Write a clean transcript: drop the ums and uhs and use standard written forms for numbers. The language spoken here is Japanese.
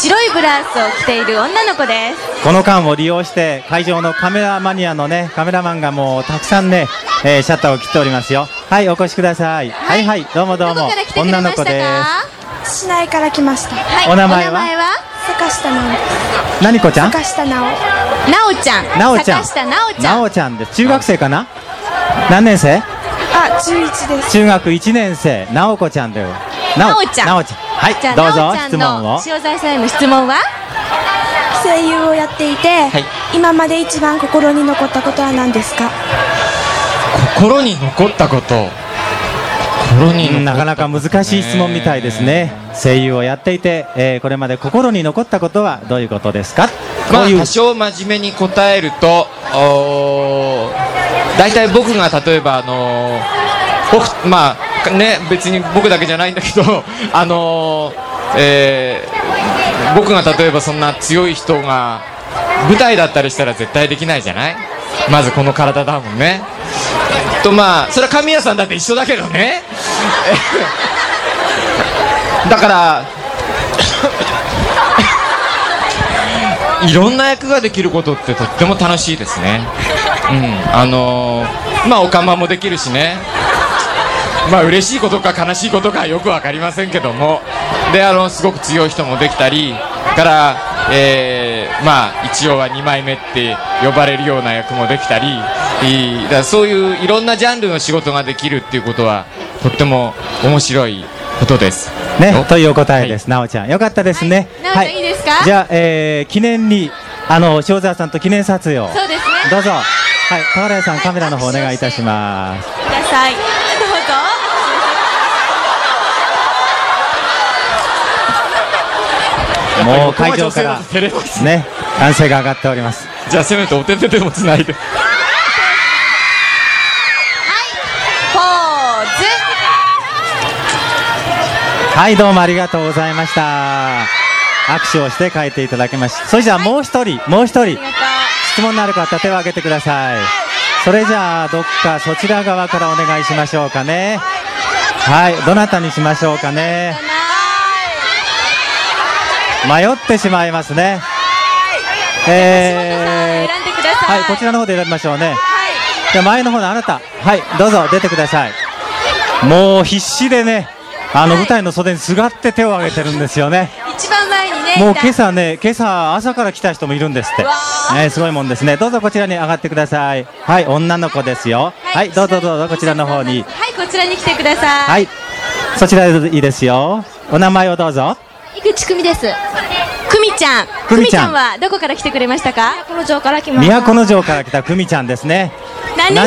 白いブラウスを着ている女の子です。 この間を利用して会場のカメラマニアのねカメラマンがもうたくさんね、シャッターを切っておりますよ。はい、お越しください。はい、はい、どうもどうも。 どこから来てくれましたか？ 女の子です。 市内から来ました。 はい、 お名前は坂下直。 何子ちゃん？ 坂下直。 なおちゃん。 なおちゃん。 坂下なおちゃん。 なおちゃんです。中学生かな？何年生？ あ、11です。 中学1年生、なおこちゃんで。 なおちゃん。 なおちゃん。はい、 じゃあどうぞなおちゃん質問を。 の塩沢さんへの質問は？ 声優をやっていて、今まで一番心に残ったことは何ですか？ 心に残ったこと。 なかなか難しい質問みたいですね。声優をやっていて、これまで心に残ったことはどういうことですか？ まあ多少真面目に答えると、大体僕が例えばまあね、別に僕だけじゃないんだけど僕が例えばそんな強い人が舞台だったりしたら絶対できないじゃない。まずこの体だもんね。まあそれは神谷さんだって一緒だけどねだからいろんな役ができることってとっても楽しいですね。まあおかまもできるしね。まあ嬉しいことか悲しいことかよくわかりませんけども、ですごく強い人もできたりから、まあ一応は2枚目って呼ばれるような役もできたり、だからそういういろんなジャンルの仕事ができるっていうことはとっても面白いことですね。というお答えです。なおちゃんよかったですね。 なおちゃんいいですか？ じゃあ、記念に塩沢さんと記念撮影をそうですね。 どうぞ。はい、俵屋さんカメラの方お願いいたします。 ください。どうぞ。 もう会場からね歓声が上がっております。 じゃあせめてお手手でもつないで。 ポーズ。 はい、どうもありがとうございました。握手をして帰っていただきました。それじゃあもう一人質問のある方手を挙げてください。それじゃあどっかそちら側からお願いしましょうかね。はい、どなたにしましょうかね。迷ってしまいますね。 選んでください。 はい、こちらの方で選びましょうね。じゃあ前の方のあなた、はい、どうぞ出てください。もう必死でね、舞台の袖にすがって手を挙げてるんですよね。 一番前にね。 もう今朝朝から来た人もいるんですって。すごいもんですね。どうぞこちらに上がってください。はい、女の子ですよ。はい、どうぞこちらの方に。 はい、こちらに来てください。 はい、そちらでいいですよ。お名前をどうぞ。 井口久美です。久美ちゃん。久美ちゃんはどこから来てくれましたか？ 都城から来ました。 都城から来た久美ちゃんですね。 何